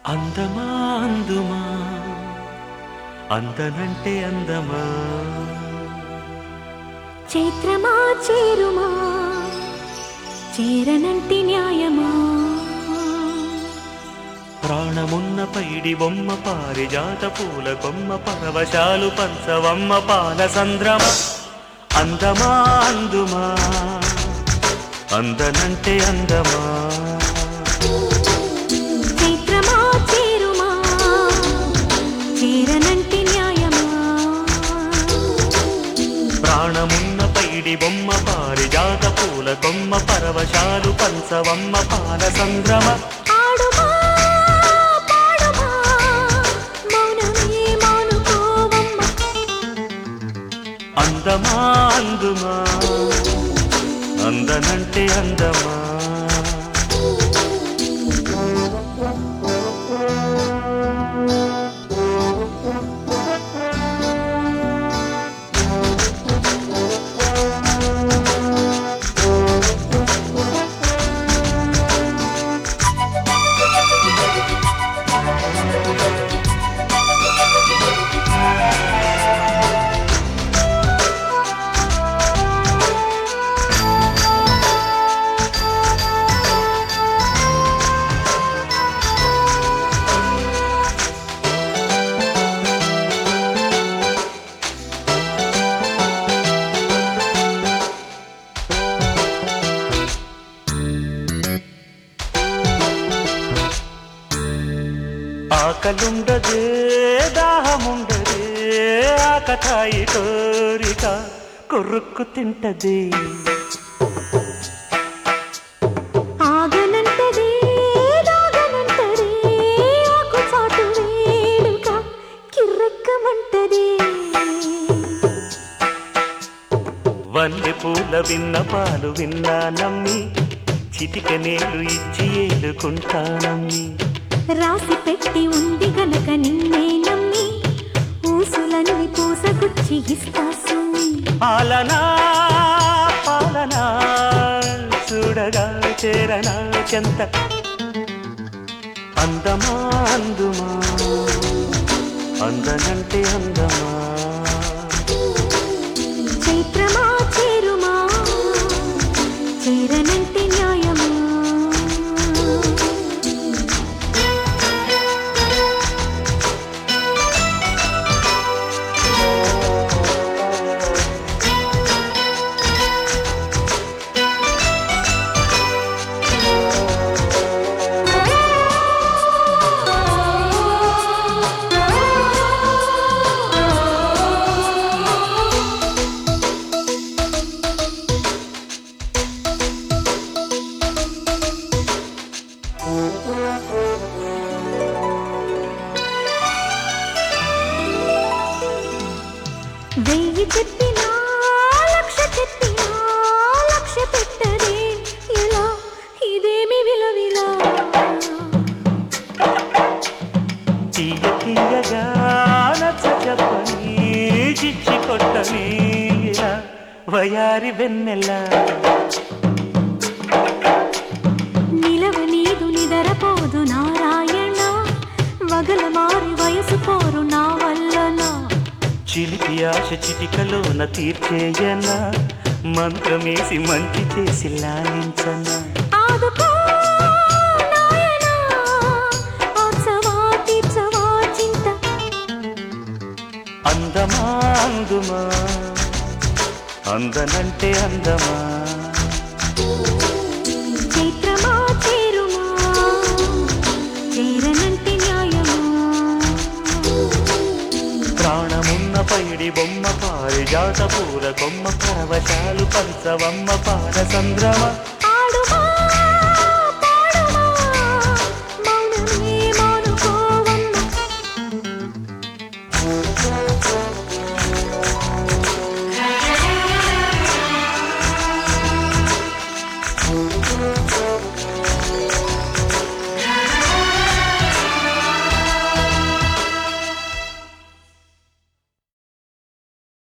అందమా అందుమా అందనంటే అందమా చైత్రమా చేరుమా చేరనంటి న్యాయమా ప్రాణమున్న పైడి బొమ్మ పారిజాత పూల కొమ్మ పరవశాలు పంచవమ్మ పాల సంద్రమ అందమా అందుమా అందనంటే అందమా చైత్రమా చేరుమా చేరనంటి న్యాయమా ప్రాణమున్న పైడి బొమ్మ పారిజాత పూల కొమ్మ పరవశాలు పంచవమ్మ పాల సంద్రమ ఆడుమా పాడుమా మౌనమే మానుకోవమ్మ అందమా అందుమా అందనంటే అందమా ఆకలుండదే దాహముండదే ఆకతాయి కోరిక కొరుక్కు తింటది ఆగనంటదే దాగనంటదే ఆకుచాటు వేడుక కిర్రెక్కమంటదే వన్నె పూల విన్న పాలు విన్నా నమ్మి చిటిక నీళ్ళు ఇచ్చి ఏలుకుంటానమ్మి రాసి పెట్టి ఉంది గనక నిన్నే నమ్మి ఊసులన్నీ పూసగుచ్చి ఇస్తా సుమ్మి పాలనా పాలనా చూడగా చేరనా చెంత అందమా అందుమా అందనంటే అందమా చైత్రమా చేరుమా చేరనంటి న్యాయమా వెయ్యి చెప్పినా లక్ష చెప్పినా లక్ష పెట్టదే ఇలా ఇదేమి విలవిలా తీయ తీయగా నచ్చ చెప్పని చిచ్చి కొట్టని ఇలా వయారి వెన్నెల నిలవ నీదు నిదరపోదు నారాయణ వగల మారి వయసు పోరు నా వల్లనా చిలిపి ఆశ చిటికలోన తీర్చేయనా మంత్రమేసి మంచి చేసి లాలించనా ఆదుకో నాయనా ఆత్సవా తీర్చవా చింత అందమా అందుమా అందనంటే అందమా చైత్రమా చేరుమా చేరనంటి న్యాయమా ప్రాణమున్న పైడి బొమ్మ పారిజాత పూల కొమ్మ పరవశాలు పంచవమ్మ పాల సంద్రమ